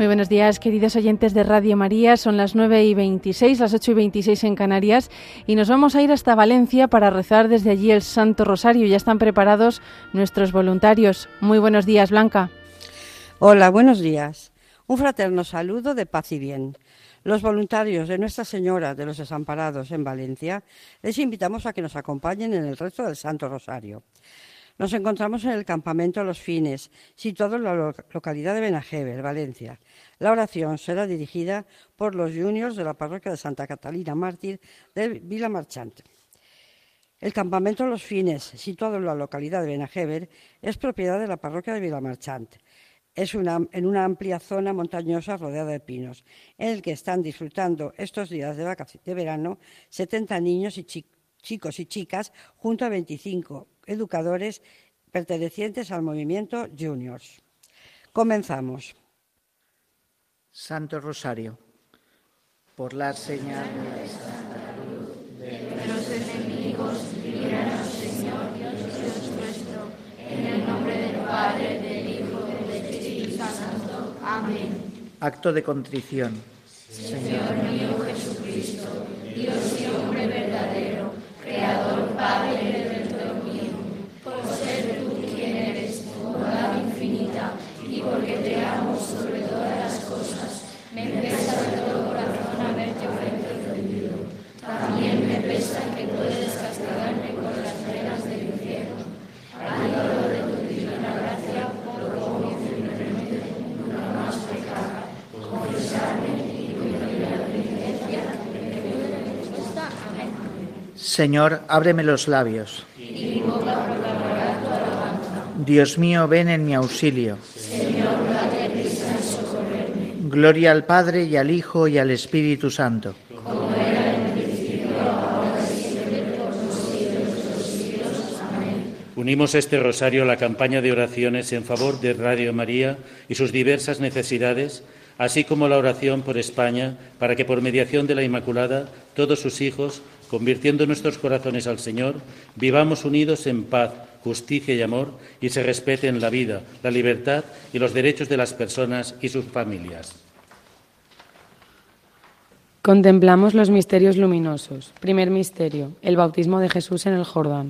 Muy buenos días, queridos oyentes de Radio María. Son las 9:26, las 8:26 en Canarias, y nos vamos a ir hasta Valencia para rezar desde allí el Santo Rosario. Ya están preparados nuestros voluntarios. Muy buenos días, Blanca. Hola, buenos días. Un fraterno saludo de paz y bien. Los voluntarios de Nuestra Señora de los Desamparados en Valencia les invitamos a que nos acompañen en el rezo del Santo Rosario. Nos encontramos en el campamento Los Fines, situado en la localidad de Benajever, Valencia. La oración será dirigida por los juniors de la parroquia de Santa Catalina Mártir de Vilamarchant. El campamento Los Fines, situado en la localidad de Benajever, es propiedad de la parroquia de Vilamarchant. Es en una amplia zona montañosa rodeada de pinos, en el que están disfrutando estos días de verano 70 niños y chicos y chicas, junto a 25 educadores pertenecientes al movimiento Juniors. Comenzamos. Santo Rosario. Por la señal de la Santa Cruz de los enemigos, líbranos, Señor, Dios nuestro, en el nombre del Padre, del Hijo y del Espíritu Santo. Amén. Acto de contrición. Señor mío Jesucristo, Dios y hombre verdadero, Creador, Padre y Redentor mío, por ser tú quien eres, bondad infinita, y porque te amo sobre todas las cosas, me pesa de todo corazón haberte ofendido. También me pesa que puedes castigarme con las penas del infierno. Ayudo de tu divina gracia, propongo firmemente nunca más pecar, confesarme y cumplir la penitencia que me puede respuesta. Amén. Señor, ábreme los labios. Y mi boca proclamará tu alabanza. Dios mío, ven en mi auxilio. Señor, date prisa en socorrerme. Gloria al Padre, y al Hijo, y al Espíritu Santo. Como era en el principio, ahora y siempre, por los siglos de los siglos. Amén. Unimos este rosario a la campaña de oraciones en favor de Radio María y sus diversas necesidades, así como la oración por España, para que por mediación de la Inmaculada, todos sus hijos, convirtiendo nuestros corazones al Señor, vivamos unidos en paz, justicia y amor, y se respeten la vida, la libertad y los derechos de las personas y sus familias. Contemplamos los misterios luminosos. Primer misterio, el bautismo de Jesús en el Jordán.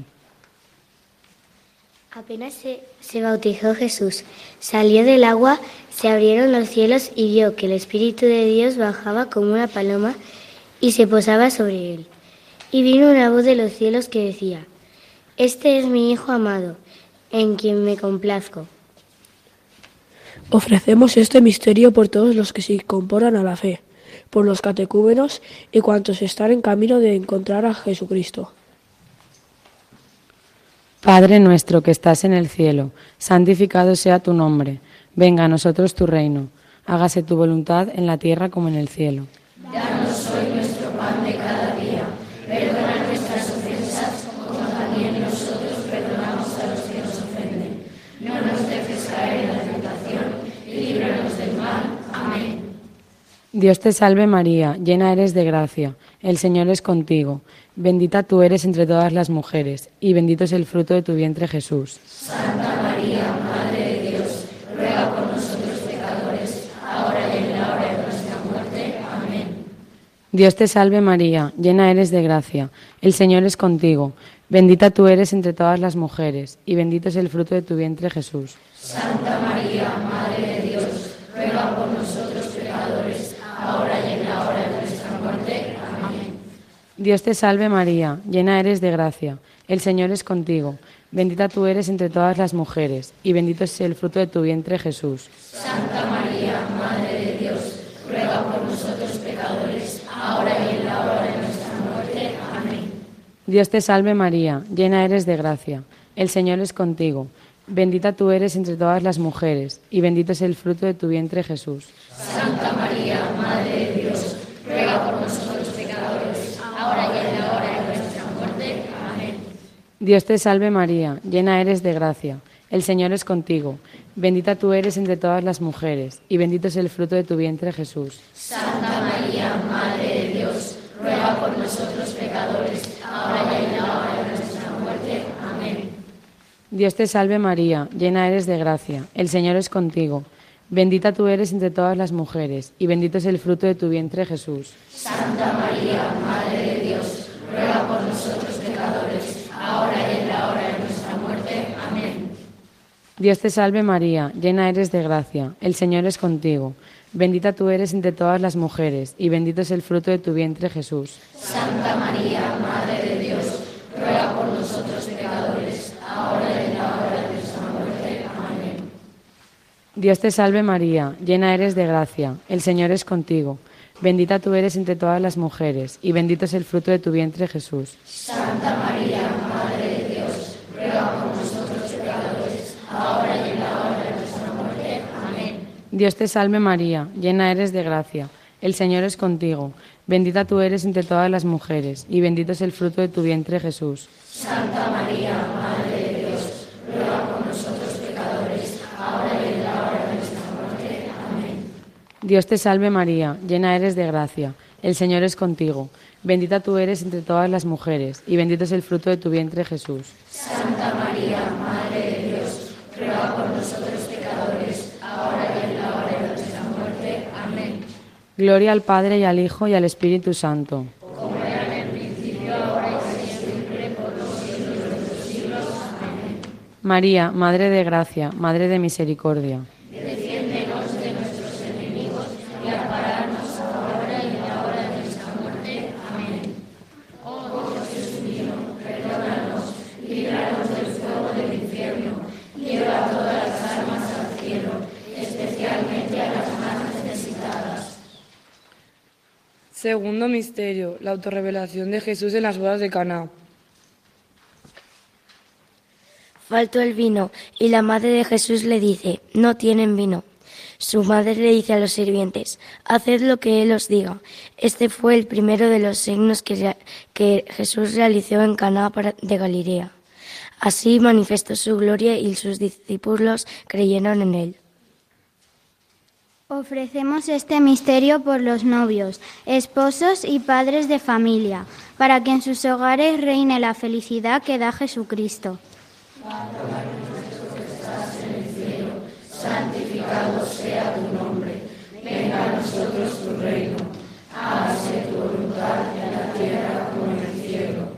Apenas se bautizó Jesús, salió del agua, se abrieron los cielos y vio que el Espíritu de Dios bajaba como una paloma y se posaba sobre él. Y vino una voz de los cielos que decía: Este es mi Hijo amado, en quien me complazco. Ofrecemos este misterio por todos los que se incorporan a la fe, por los catecúmenos y cuantos están en camino de encontrar a Jesucristo. Padre nuestro que estás en el cielo, santificado sea tu nombre. Venga a nosotros tu reino. Hágase tu voluntad en la tierra como en el cielo. Danos hoy nuestro pan de cada día. Perdona nuestras ofensas, como también nosotros perdonamos a los que nos ofenden. No nos dejes caer en la tentación y líbranos del mal. Amén. Dios te salve María, llena eres de gracia. El Señor es contigo. Bendita tú eres entre todas las mujeres, y bendito es el fruto de tu vientre, Jesús. Santa María, Madre de Dios, ruega por nosotros pecadores, ahora y en la hora de nuestra muerte. Amén. Dios te salve María, llena eres de gracia. El Señor es contigo. Bendita tú eres entre todas las mujeres, y bendito es el fruto de tu vientre, Jesús. Santa María, Madre de Dios, ruega por nosotros pecadores, ahora y en la hora de nuestra muerte. Amén. Dios te salve María, llena eres de gracia. El Señor es contigo. Bendita tú eres entre todas las mujeres, y bendito es el fruto de tu vientre, Jesús. Santa María, Madre de Dios, ruega por nosotros pecadores, ahora y en la hora de nuestra muerte. Amén. Dios te salve María, llena eres de gracia. El Señor es contigo. Bendita tú eres entre todas las mujeres, y bendito es el fruto de tu vientre, Jesús. Santa María, Madre de Dios, ruega por nosotros pecadores, ahora y en la hora de nuestra muerte. Amén. Dios te salve María, llena eres de gracia. El Señor es contigo. Bendita tú eres entre todas las mujeres, y bendito es el fruto de tu vientre, Jesús. Santa María, Madre de Dios, ruega por nosotros pecadores, ahora y en la hora de nuestra muerte. Amén. Dios te salve María, llena eres de gracia. El Señor es contigo. Bendita tú eres entre todas las mujeres, y bendito es el fruto de tu vientre, Jesús. Santa María, Madre de Dios, ruega por nosotros pecadores, ahora y en la hora de nuestra muerte. Amén. Dios te salve María, llena eres de gracia, el Señor es contigo. Bendita tú eres entre todas las mujeres, y bendito es el fruto de tu vientre, Jesús. Santa María, Madre de Dios, ruega por nosotros pecadores, ahora y en la hora de nuestra muerte. Amén. Dios te salve María, llena eres de gracia, el Señor es contigo. Bendita tú eres entre todas las mujeres, y bendito es el fruto de tu vientre, Jesús. Santa María, Madre de Dios, ruega por nosotros pecadores, ahora y en la hora de nuestra muerte. Amén. Dios te salve María, llena eres de gracia, el Señor es contigo. Bendita tú eres entre todas las mujeres, y bendito es el fruto de tu vientre, Jesús. Santa María, Madre de Dios, ruega por nosotros pecadores, ahora y en la hora de nuestra muerte. Amén. Dios te salve María, llena eres de gracia, el Señor es contigo. Bendita tú eres entre todas las mujeres, y bendito es el fruto de tu vientre, Jesús. Santa María, Madre de Dios, ruega por nosotros pecadores, ahora y en la hora de nuestra muerte. Amén. Gloria al Padre y al Hijo y al Espíritu Santo. Como era en el principio, ahora y siempre, por los siglos de los siglos. Amén. María, Madre de Gracia, Madre de Misericordia. Defiéndenos de nuestros enemigos y amparanos ahora y en la hora de nuestra muerte. Amén. Oh Jesús mío, perdónanos, líbranos del fuego del infierno, lleva a todas las almas al cielo, especialmente a las más necesitadas. Segundo misterio, la autorrevelación de Jesús en las bodas de Caná. Faltó el vino, y la madre de Jesús le dice, no tienen vino. Su madre le dice a los sirvientes, haced lo que él os diga. Este fue el primero de los signos que Jesús realizó en Caná de Galilea. Así manifestó su gloria y sus discípulos creyeron en él. Ofrecemos este misterio por los novios, esposos y padres de familia, para que en sus hogares reine la felicidad que da Jesucristo. Santificado sea tu nombre, venga a nosotros tu reino, hágase tu voluntad en la tierra como en el cielo.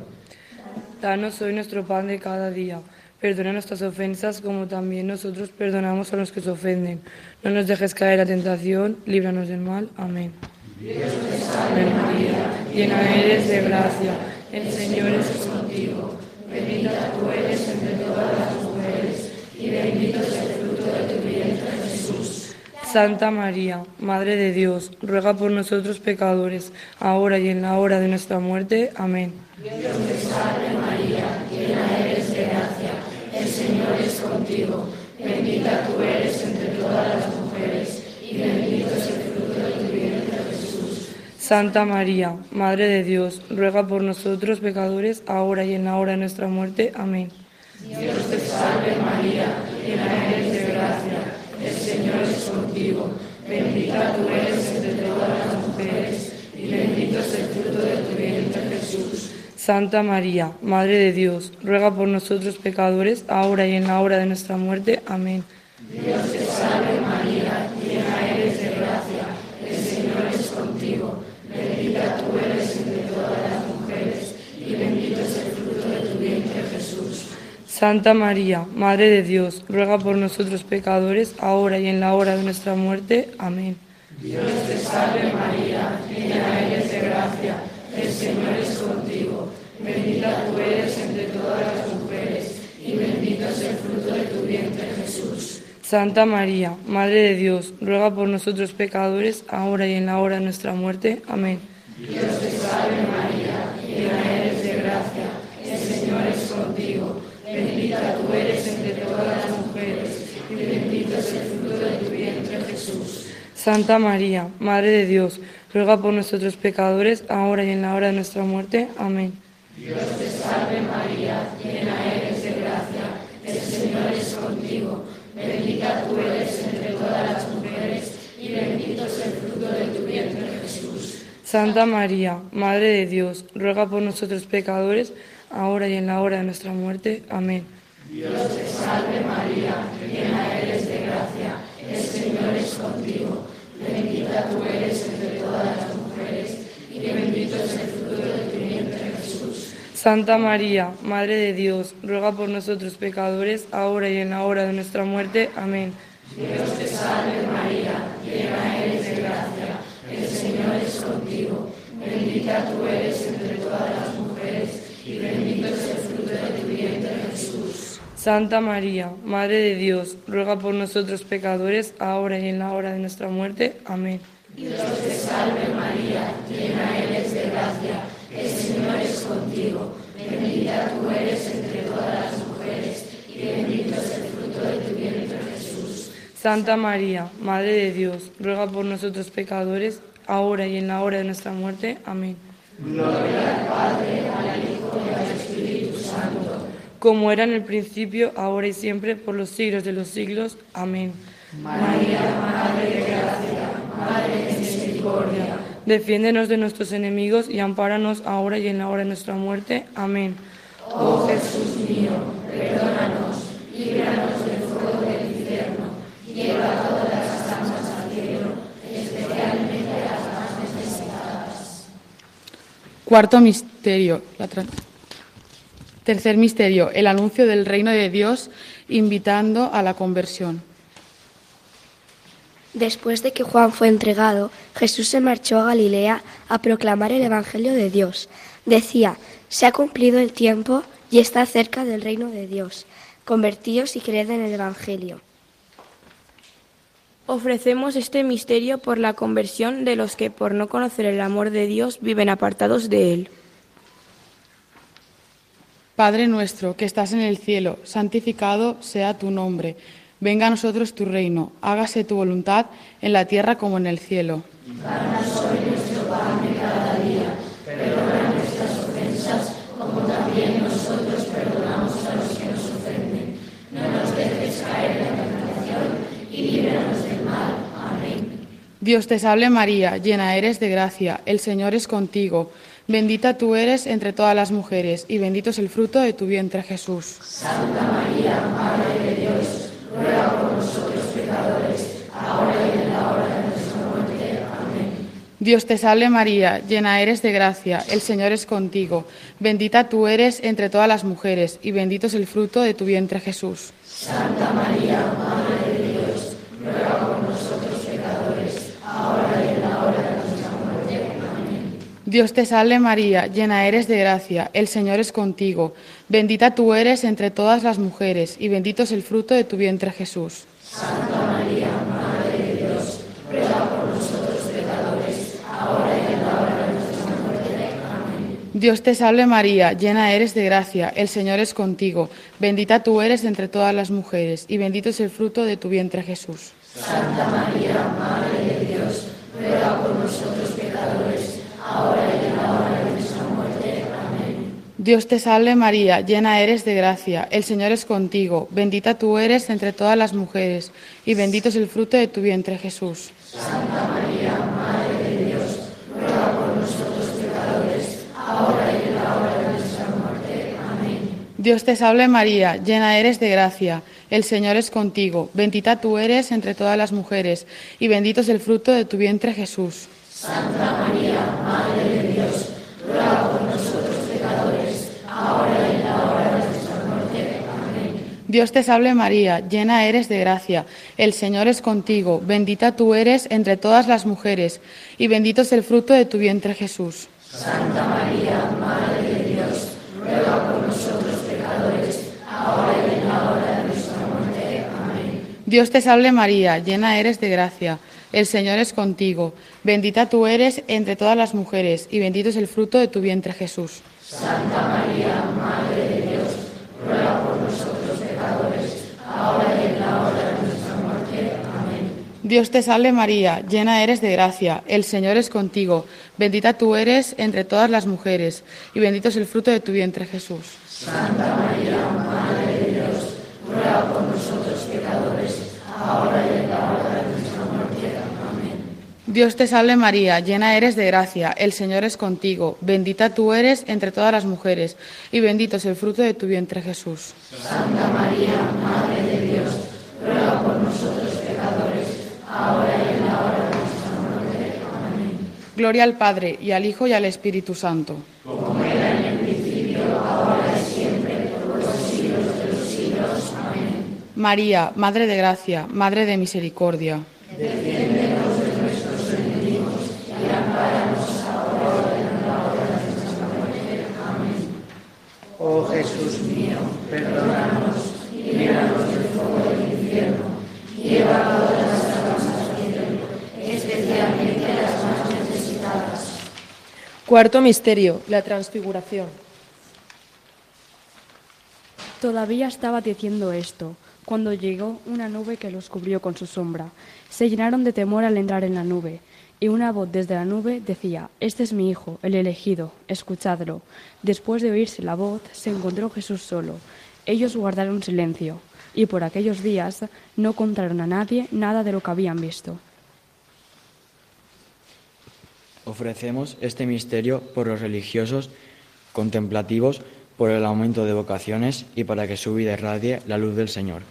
Danos hoy nuestro pan de cada día. Perdona nuestras ofensas como también nosotros perdonamos a los que se ofenden. No nos dejes caer en la tentación, líbranos del mal. Amén. Dios te salve María, llena eres de gracia, el Señor es contigo. Bendita tú eres entre todas las mujeres, y bendito es el fruto de tu vientre, Jesús. Santa María, Madre de Dios, ruega por nosotros pecadores, ahora y en la hora de nuestra muerte. Amén. Dios te salve María, llena eres de gracia, el Señor es contigo. Bendita tú eres entre todas las mujeres, y bendito es el fruto de tu vientre, Jesús. Santa María, Madre de Dios, ruega por nosotros pecadores, ahora y en la hora de nuestra muerte. Amén. Dios te salve María, llena eres de gracia, el Señor es contigo. Bendita tú eres entre todas las mujeres, y bendito es el fruto de tu vientre, Jesús. Santa María, Madre de Dios, ruega por nosotros pecadores, ahora y en la hora de nuestra muerte. Amén. Dios te salve María, llena eres de gracia, el Señor es contigo. Bendita tú eres entre todas las mujeres, y bendito es el fruto de tu vientre, Jesús. Santa María, Madre de Dios, ruega por nosotros pecadores, ahora y en la hora de nuestra muerte. Amén. Dios te salve María, llena eres de gracia, el Señor es contigo. Bendita tú eres entre todas las mujeres, y bendito es el fruto de tu vientre, Jesús. Santa María, Madre de Dios, ruega por nosotros pecadores, ahora y en la hora de nuestra muerte. Amén. Dios te salve María, llena eres de gracia, el Señor es contigo. Bendita tú eres entre todas las mujeres, y bendito es el fruto de tu vientre, Jesús. Santa María, Madre de Dios, ruega por nosotros pecadores, ahora y en la hora de nuestra muerte. Amén. Dios te salve María, llena eres de gracia, el Señor es contigo. Bendita tú eres entre todas las mujeres, y bendito es el fruto de tu vientre, Jesús. Santa María, Madre de Dios, ruega por nosotros pecadores, ahora y en la hora de nuestra muerte. Amén. Dios te salve María, llena eres de gracia, el Señor es Santa María, Madre de Dios, ruega por nosotros pecadores, ahora y en la hora de nuestra muerte. Amén. Dios te salve María, llena eres de gracia, el Señor es contigo, bendita tú eres entre todas las mujeres, y bendito es el fruto de tu vientre Jesús. Santa María, Madre de Dios, ruega por nosotros pecadores, ahora y en la hora de nuestra muerte. Amén. Dios te salve María, llena eres de gracia, el Señor es contigo, bendita tú eres entre todas las mujeres, y bendito es el fruto de tu vientre Jesús. Santa María, Madre de Dios, ruega por nosotros pecadores, ahora y en la hora de nuestra muerte. Amén. Gloria al Padre, al Hijo y al Espíritu Santo, como era en el principio, ahora y siempre, por los siglos de los siglos. Amén. María, Madre de gracia, Madre de misericordia, defiéndenos de nuestros enemigos y ampáranos ahora y en la hora de nuestra muerte. Amén. Oh Jesús mío, perdónanos, líbranos del fuego del infierno, lleva a todas las almas al cielo, especialmente a las más necesitadas. Cuarto misterio. Tercer misterio, el anuncio del reino de Dios invitando a la conversión. Después de que Juan fue entregado, Jesús se marchó a Galilea a proclamar el Evangelio de Dios. Decía: se ha cumplido el tiempo y está cerca del reino de Dios. Convertíos y creed en el Evangelio. Ofrecemos este misterio por la conversión de los que, por no conocer el amor de Dios, viven apartados de Él. Padre nuestro, que estás en el cielo, santificado sea tu nombre. Venga a nosotros tu reino, hágase tu voluntad en la tierra como en el cielo. Danos hoy nuestro pan de cada día, perdona nuestras ofensas, como también nosotros perdonamos a los que nos ofenden. No nos dejes caer en la tentación y líbranos del mal. Amén. Dios te salve María, llena eres de gracia, el Señor es contigo. Bendita tú eres entre todas las mujeres, y bendito es el fruto de tu vientre Jesús. Santa María, Madre de Dios, ruega por nosotros pecadores, ahora y en la hora de nuestra muerte. Amén. Dios te salve María, llena eres de gracia, el Señor es contigo. Bendita tú eres entre todas las mujeres, y bendito es el fruto de tu vientre Jesús. Santa María, Madre de Dios, ruega por nosotros pecadores, ahora y en la hora de nuestra muerte. Amén. Dios te salve María, llena eres de gracia, el Señor es contigo. Bendita tú eres entre todas las mujeres, y bendito es el fruto de tu vientre Jesús. Santa María, Madre de Dios, ruega por nosotros pecadores, ahora y en la hora de nuestra muerte. Amén. Dios te salve María, llena eres de gracia, el Señor es contigo. Bendita tú eres entre todas las mujeres, y bendito es el fruto de tu vientre Jesús. Santa María, Madre de Dios, ruega por nosotros pecadores, ahora y en la hora de nuestra muerte. Amén. Dios te salve María, llena eres de gracia, el Señor es contigo. Bendita tú eres entre todas las mujeres, y bendito es el fruto de tu vientre Jesús. Santa María, Madre de Dios, ruega por nosotros pecadores, ahora y en la hora de nuestra muerte. Amén. Dios te salve María, llena eres de gracia, el Señor es contigo. Bendita tú eres entre todas las mujeres, y bendito es el fruto de tu vientre Jesús. Santa María, Madre de Dios, ruega por nosotros pecadores, ahora y en la hora de nuestra muerte. Amén. Dios te salve María, llena eres de gracia, el Señor es contigo. Bendita tú eres entre todas las mujeres, y bendito es el fruto de tu vientre Jesús. Santa María, Madre de Dios, ruega por nosotros pecadores, ahora y en la hora de nuestra muerte. Amén. Dios te salve María, llena eres de gracia, el Señor es contigo. Bendita tú eres entre todas las mujeres, y bendito es el fruto de tu vientre Jesús. Santa María, Madre de Dios, ruega por nosotros pecadores, ahora y en la hora de nuestra muerte. Amén. Dios te salve María, llena eres de gracia, el Señor es contigo. Bendita tú eres entre todas las mujeres, y bendito es el fruto de tu vientre Jesús. Santa María, Madre de Dios, ruega por nosotros pecadores, ahora y en la hora de nuestra muerte. Amén. Dios te salve María, llena eres de gracia, el Señor es contigo. Bendita tú eres entre todas las mujeres, y bendito es el fruto de tu vientre Jesús. Santa María, Madre de Dios, ruega por nosotros pecadores, ahora y en la hora de nuestra muerte. Amén. Gloria al Padre, y al Hijo, y al Espíritu Santo. Como era en el principio, María, Madre de Gracia, Madre de Misericordia. Defiéndenos de nuestros enemigos y ampáranos ahora y en la hora de nuestra muerte. Amén. Oh Jesús mío, perdónanos y líbranos del fuego del infierno. Lleva a todas las almas al cielo, especialmente a las más necesitadas. Cuarto misterio, la transfiguración. Todavía estaba diciendo esto, cuando llegó una nube que los cubrió con su sombra. Se llenaron de temor al entrar en la nube, y una voz desde la nube decía: «Este es mi Hijo, el elegido, escuchadlo». Después de oírse la voz, se encontró Jesús solo. Ellos guardaron silencio, y por aquellos días no contaron a nadie nada de lo que habían visto. Ofrecemos este misterio por los religiosos, contemplativos, por el aumento de vocaciones y para que su vida irradie la luz del Señor.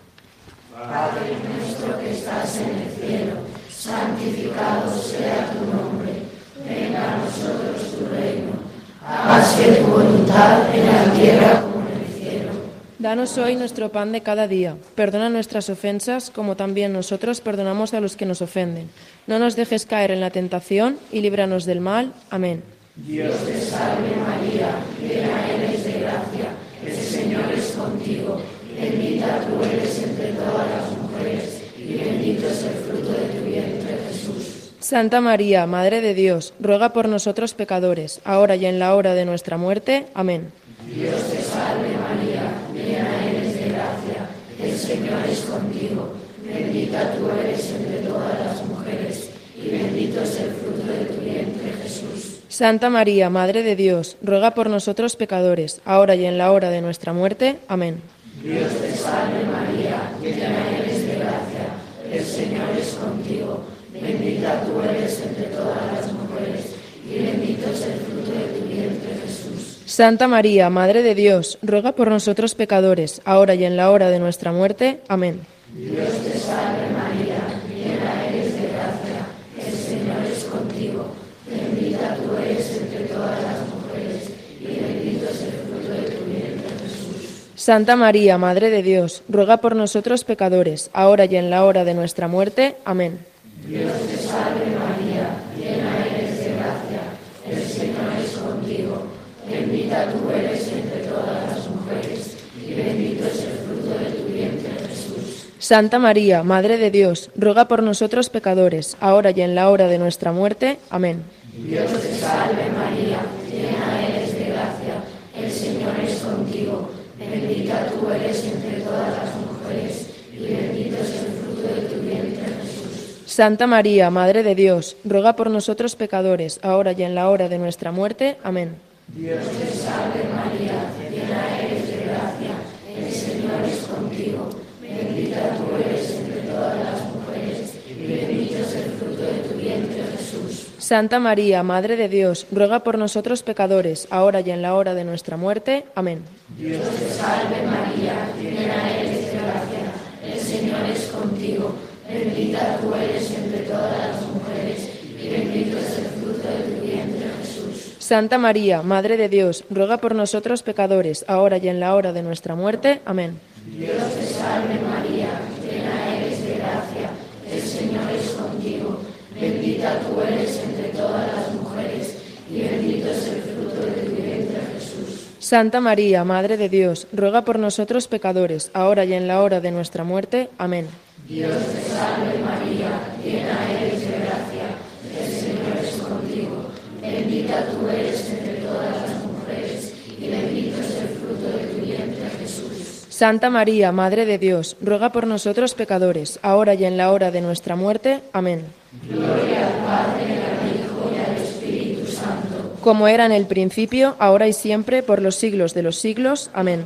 Padre nuestro que estás en el cielo, santificado sea tu nombre. Venga a nosotros tu reino. Hágase tu voluntad en la tierra como en el cielo. Danos hoy nuestro pan de cada día. Perdona nuestras ofensas, como también nosotros perdonamos a los que nos ofenden. No nos dejes caer en la tentación y líbranos del mal. Amén. Dios te salve María, llena eres de gracia, el Señor es contigo. Bendita tú eres entre todas las mujeres, y bendito es el fruto de tu vientre, Jesús. Santa María, Madre de Dios, ruega por nosotros pecadores, ahora y en la hora de nuestra muerte. Amén. Dios te salve María, llena eres de gracia, el Señor es contigo. Bendita tú eres entre todas las mujeres, y bendito es el fruto de tu vientre, Jesús. Santa María, Madre de Dios, ruega por nosotros pecadores, ahora y en la hora de nuestra muerte. Amén. Dios te salve María, llena eres de gracia, el Señor es contigo. Bendita tú eres entre todas las mujeres, y bendito es el fruto de tu vientre, Jesús. Santa María, Madre de Dios, ruega por nosotros pecadores, ahora y en la hora de nuestra muerte. Amén. Dios te salve María, llena eres de gracia, el Señor es contigo. Bendita tú eres entre todas las mujeres, y bendito es el fruto de tu vientre, Jesús. Santa María, Madre de Dios, ruega por nosotros pecadores, ahora y en la hora de nuestra muerte. Amén. Dios te salve María, llena eres de gracia, el Señor es contigo. Bendita tú eres entre todas las mujeres, y bendito es el fruto de tu vientre, Jesús. Santa María, Madre de Dios, ruega por nosotros pecadores, ahora y en la hora de nuestra muerte. Amén. Dios te salve María, llena eres de gracia, el Señor es contigo. Bendita tú eres entre todas las mujeres, y bendito es el fruto de tu vientre, Jesús. Santa María, Madre de Dios, ruega por nosotros pecadores, ahora y en la hora de nuestra muerte. Amén. Dios te salve María, llena eres de gracia, el Señor es contigo. Bendita tú eres entre todas las mujeres, y bendito es el fruto de tu vientre, Jesús. Santa María, Madre de Dios, ruega por nosotros pecadores, ahora y en la hora de nuestra muerte. Amén. Dios te salve María, llena eres de gracia, el Señor es contigo. Bendita tú eres entre todas las mujeres, y bendito es el fruto de tu vientre, Jesús. Santa María, Madre de Dios, ruega por nosotros pecadores, ahora y en la hora de nuestra muerte. Amén. Dios te salve María, llena eres de gracia, el Señor es contigo. Bendita tú eres entre todas las mujeres, y bendito es el fruto de tu vientre, Jesús. Santa María, Madre de Dios, ruega por nosotros pecadores, ahora y en la hora de nuestra muerte. Amén. Dios te salve María, llena eres de gracia, el Señor es contigo. Bendita tú eres entre todas las mujeres, y bendito es el fruto de tu vientre, Jesús. Santa María, Madre de Dios, ruega por nosotros pecadores, ahora y en la hora de nuestra muerte. Amén. Gloria al Padre, al Hijo y al Espíritu Santo. Como era en el principio, ahora y siempre, por los siglos de los siglos. Amén.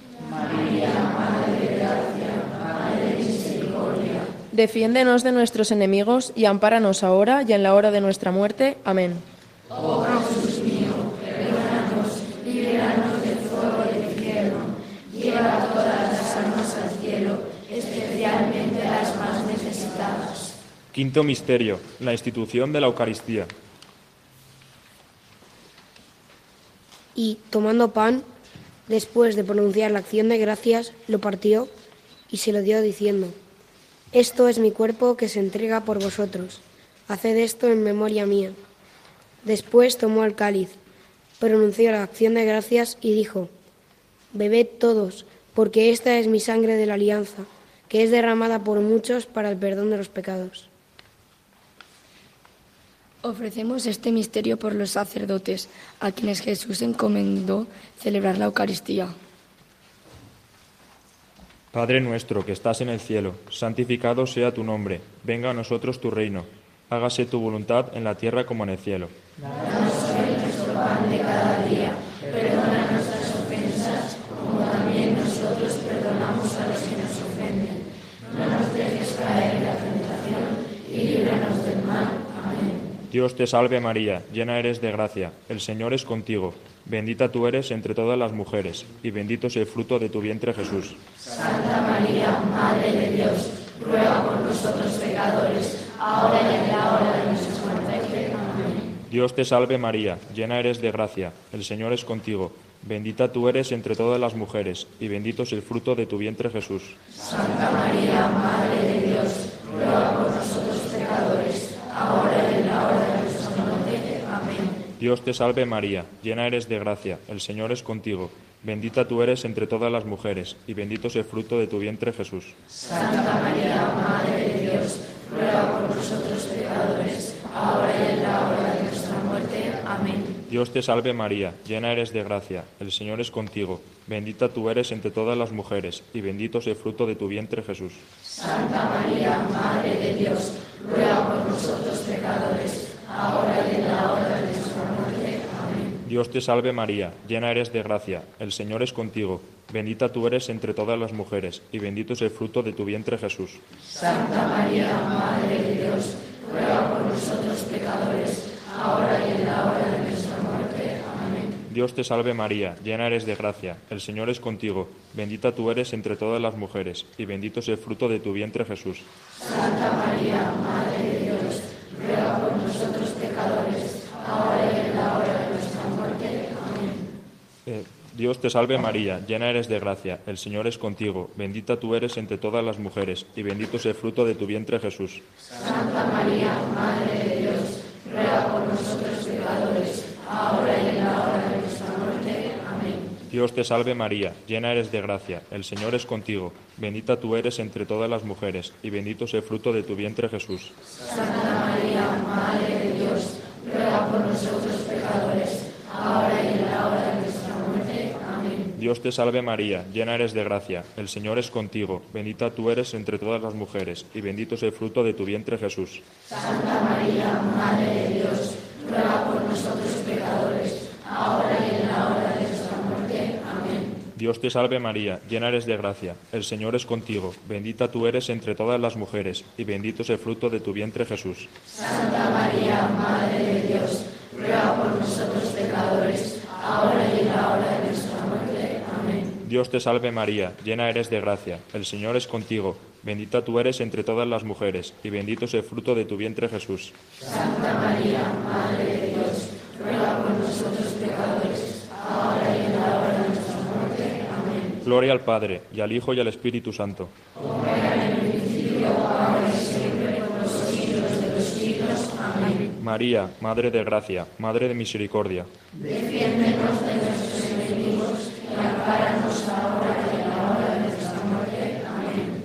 María, Madre de gracia, Madre de misericordia. Defiéndenos de nuestros enemigos y ampáranos ahora y en la hora de nuestra muerte. Amén. Oh Jesús mío, perdónanos, líbranos del fuego del infierno, lleva a todas las almas al cielo, especialmente a las más necesitadas. Quinto misterio, la institución de la Eucaristía. Y, tomando pan, después de pronunciar la acción de gracias, lo partió y se lo dio diciendo: Esto es mi cuerpo que se entrega por vosotros. Haced esto en memoria mía. Después tomó el cáliz, pronunció la acción de gracias y dijo: Bebed todos, porque esta es mi sangre de la alianza, que es derramada por muchos para el perdón de los pecados. Ofrecemos este misterio por los sacerdotes, a quienes Jesús encomendó celebrar la Eucaristía. Padre nuestro que estás en el cielo, santificado sea tu nombre. Venga a nosotros tu reino. Hágase tu voluntad en la tierra como en el cielo. Danos hoy nuestro pan de cada día. Perdona nuestras ofensas, como también nosotros perdonamos a los que nos ofenden. No nos dejes caer en la tentación y líbranos del mal. Amén. Dios te salve María, llena eres de gracia. El Señor es contigo. Bendita tú eres entre todas las mujeres, y bendito es el fruto de tu vientre Jesús. Santa María, Madre de Dios, ruega por nosotros pecadores, ahora y en la hora de nuestra muerte. Amén. Dios te salve María, llena eres de gracia. El Señor es contigo. Bendita tú eres entre todas las mujeres, y bendito es el fruto de tu vientre Jesús. Santa María, Madre de Dios, ruega por nosotros pecadores, ahora y en la hora de nuestra muerte. Amén. Dios te salve María, llena eres de gracia, el Señor es contigo. Bendita tú eres entre todas las mujeres, y bendito es el fruto de tu vientre Jesús. Santa María, Madre de Dios, ruega por nosotros pecadores, ahora y en la hora de nuestra muerte. Amén. Dios te salve María, llena eres de gracia, el Señor es contigo. Bendita tú eres entre todas las mujeres, y bendito es el fruto de tu vientre Jesús. Santa María, Madre de Dios, ruega por nosotros pecadores, ahora y en la hora de nuestra muerte. Amén. Dios te salve María, llena eres de gracia, el Señor es contigo. Bendita tú eres entre todas las mujeres, y bendito es el fruto de tu vientre Jesús. Santa María, Madre de Dios, ruega por nosotros pecadores, ahora y en la hora de nuestra muerte. Amén. Dios te salve María, llena eres de gracia, el Señor es contigo. Bendita tú eres entre todas las mujeres, y bendito es el fruto de tu vientre Jesús. Santa María, Madre de Dios, ruega por nosotros pecadores, ahora y en la hora de nuestra muerte. Amén. Dios te salve María, llena eres de gracia, el Señor es contigo. Bendita tú eres entre todas las mujeres, y bendito es el fruto de tu vientre Jesús. Santa María, Madre de Dios, ruega por nosotros pecadores, ahora y en la hora de nuestra muerte. Amén. Dios te salve María, llena eres de gracia, el Señor es contigo. Bendita tú eres entre todas las mujeres, y bendito es el fruto de tu vientre Jesús. Santa María, Madre de Dios, ruega por nosotros pecadores, ahora y en la hora de nuestra muerte. Amén. Dios te salve María, llena eres de gracia, el Señor es contigo. Bendita tú eres entre todas las mujeres, y bendito es el fruto de tu vientre Jesús. Santa María, Madre de Dios, ruega por nosotros pecadores, ahora y en la hora de nuestra muerte. Amén. Dios te salve María, llena eres de gracia, el Señor es contigo. Bendita tú eres entre todas las mujeres, y bendito es el fruto de tu vientre Jesús. Santa María, Madre de Dios, ruega por nosotros pecadores, ahora y en la hora de nuestra muerte. Amén. Dios te salve María, llena eres de gracia, el Señor es contigo. Bendita tú eres entre todas las mujeres, y bendito es el fruto de tu vientre Jesús. Santa María, Madre de Dios, ruega por nosotros pecadores, ahora y en la hora de nuestra muerte. Amén. Gloria al Padre, y al Hijo, y al Espíritu Santo. Como era en el principio, ahora y siempre, por los siglos de los siglos. Amén. María, Madre de gracia, Madre de misericordia. Defiéndenos de nuestros enemigos y ampáranos ahora y en la hora de nuestra muerte. Amén.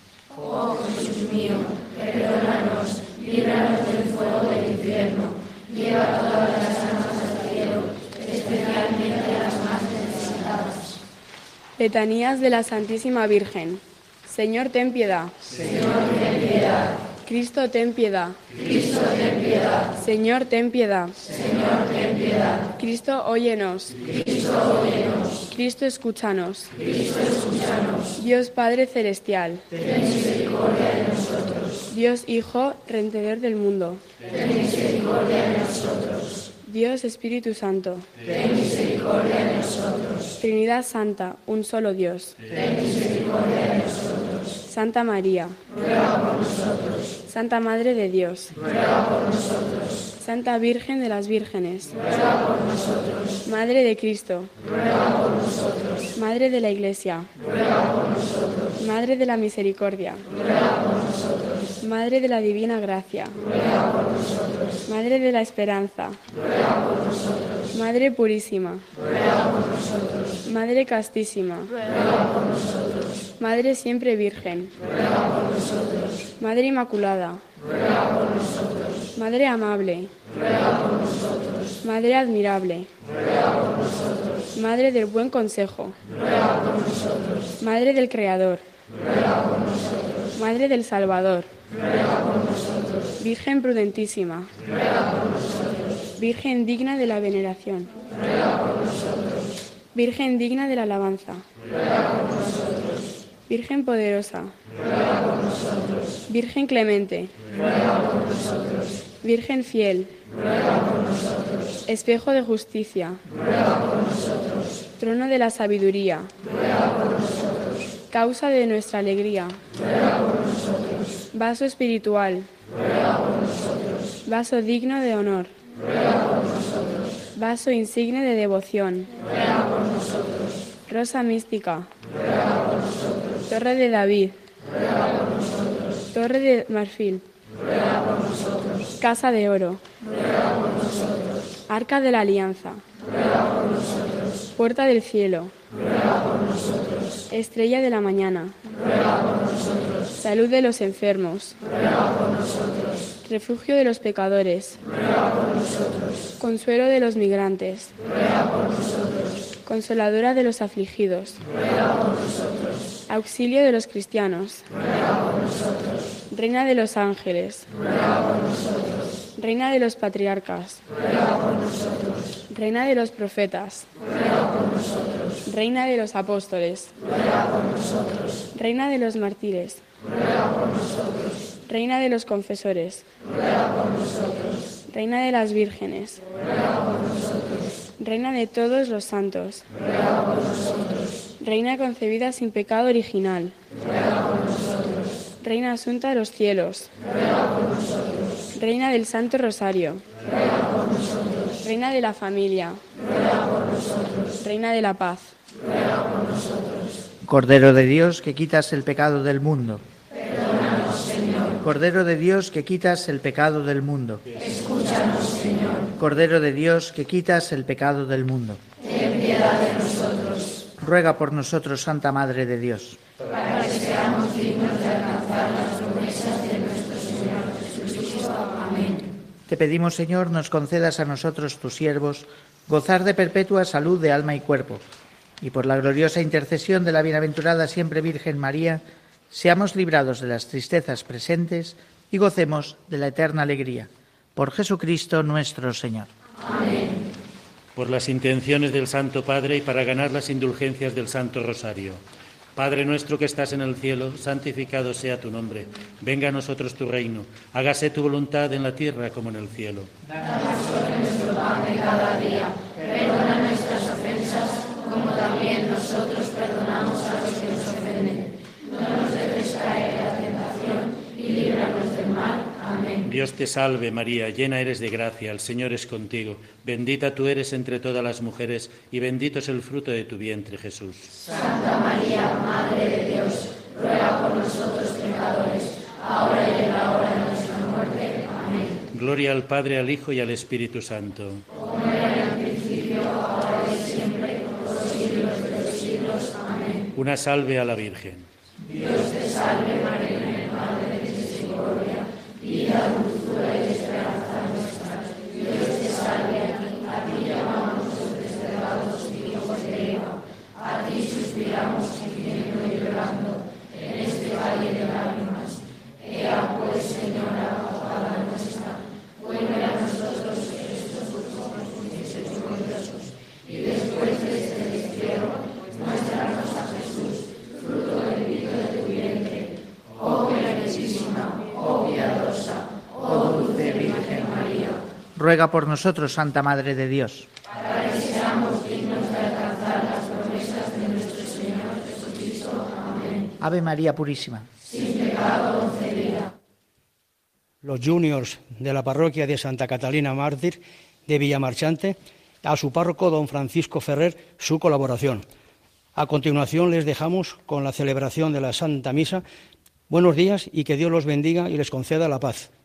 Oh Jesús mío, perdónanos, líbranos del fuego del infierno, lleva todas las almas al cielo, especialmente a las más necesitadas. Letanías de la Santísima Virgen. Señor, ten piedad. Señor, ten piedad. Cristo, ten piedad. Cristo, ten piedad. Señor, ten piedad. Señor, ten piedad. Cristo, óyenos. Cristo, óyenos. Cristo, escúchanos. Cristo, escúchanos. Dios Padre Celestial. Ten misericordia de nosotros. Dios Hijo, Redentor del mundo. Ten misericordia de nosotros. Dios Espíritu Santo. Ten misericordia de nosotros. Trinidad Santa, un solo Dios. Ten misericordia de nosotros. Santa María. Ruega por nosotros. Santa Madre de Dios. Ruega por nosotros. Santa Virgen de las Vírgenes, ruega por nosotros. Madre de Cristo, Ruega por nosotros. Madre de la Iglesia, Ruega por nosotros. Madre de la Misericordia, Ruega por nosotros. Madre de la Divina Gracia, Ruega por nosotros. Madre de la Esperanza, Ruega por nosotros. Madre Purísima, Ruega por nosotros. Madre Castísima, Ruega por nosotros. Madre Siempre Virgen, Ruega por nosotros. Madre Inmaculada, Ruega por nosotros. Madre Amable, Ruega por nosotros. Madre Admirable, Ruega por nosotros. Madre del Buen Consejo, Ruega por nosotros. Madre del Creador, Ruega por nosotros. Madre del Salvador, Ruega por nosotros. Virgen prudentísima, Ruega por nosotros. Virgen digna de la veneración, Ruega por nosotros. Virgen digna de la alabanza, Ruega por nosotros. Virgen poderosa, Ruega por nosotros. Virgen clemente, Ruega por nosotros. Virgen fiel, Ruega por nosotros. espejo de justicia, Ruega por nosotros. trono de la sabiduría, Ruega por nosotros. causa de nuestra alegría, Ruega por nosotros. vaso espiritual, Ruega por nosotros. vaso digno de honor, Ruega por nosotros. vaso insigne de devoción, Ruega por nosotros. rosa mística, Ruega por nosotros. torre de David, Ruega por nosotros. torre de marfil, Ruega por nosotros. casa de oro, Ruega por nosotros. arca de la alianza, Ruega por nosotros. puerta del cielo, Ruega por nosotros. estrella de la mañana, Ruega por nosotros. salud de los enfermos, Ruega por nosotros. refugio de los pecadores, Ruega por nosotros. consuelo de los migrantes, Ruega por nosotros. consoladora de los afligidos, Ruega por nosotros. auxilio de los cristianos, Ruega por nosotros. reina de los ángeles, Ruega por nosotros. reina de los patriarcas, Ruega por nosotros. reina de los profetas, Ruega por nosotros. reina de los apóstoles, Ruega por nosotros. reina de los mártires, Ruega por nosotros. reina de los confesores, Ruega por nosotros. reina de las vírgenes, Ruega por nosotros. reina de todos los santos, Ruega por nosotros. reina concebida sin pecado original, Ruega por nosotros. reina asunta a los cielos, Ruega por nosotros. reina del Santo Rosario, Ruega por nosotros. reina de la familia, Ruega por nosotros. reina de la paz. Ruega por nosotros. Cordero de Dios, que quitas el pecado del mundo. Perdónanos, Señor. Cordero de Dios, que quitas el pecado del mundo. Escúchanos, Señor. Cordero de Dios, que quitas el pecado del mundo. Ten piedad de nosotros, Ruega por nosotros, Santa Madre de Dios. para que seamos dignos de alcanzar las promesas de nuestro Señor Jesucristo. Amén. Te pedimos, Señor, nos concedas a nosotros, tus siervos, gozar de perpetua salud de alma y cuerpo, y por la gloriosa intercesión de la bienaventurada siempre Virgen María, seamos librados de las tristezas presentes y gocemos de la eterna alegría. Por Jesucristo nuestro Señor. Amén. Por las intenciones del Santo Padre y para ganar las indulgencias del Santo Rosario. Padre nuestro que estás en el cielo, santificado sea tu nombre. Venga a nosotros tu reino. Hágase tu voluntad en la tierra como en el cielo. Danos hoy nuestro pan de cada día. Perdona nuestras ofensas, como también nosotros perdonamos a los que nos ofenden. No nos dejes caer en la tentación y líbranos del mal. Amén. Dios te salve María, llena eres de gracia, el Señor es contigo. Bendita tú eres entre todas las mujeres y bendito es el fruto de tu vientre, Jesús. Santa María, Madre de Dios, ruega por nosotros pecadores, ahora y en la hora de nuestra muerte. Amén. Gloria al Padre, al Hijo y al Espíritu Santo. Como era en el principio, ahora y siempre, por los siglos de los siglos. Amén. Una salve a la Virgen. Dios te salve María, Madre de misericordia, vida, dulzura y esperanza nuestra. Dios te salve, a ti llamamos los desterrados hijos de Eva, a ti suspiramos gimiendo y llorando en este valle de lágrimas. Ea pues, Señora, abogada nuestra, vuelve a nosotros estos ojos misericordiosos, y después de este destierro, muéstranos a Jesús, fruto bendito de tu vientre. Oh clementísima, oh piadosa, oh dulce Virgen María, Ruega por nosotros, Santa Madre de Dios. para que seamos dignos de alcanzar las promesas de nuestro Señor Jesucristo. Amén. Ave María Purísima. Sin pecado concebida. los juniors de la parroquia de Santa Catalina Mártir de Villamarchante, a su párroco don Francisco Ferrer su colaboración. A continuación les dejamos con la celebración de la Santa Misa. Buenos días y que Dios los bendiga y les conceda la paz.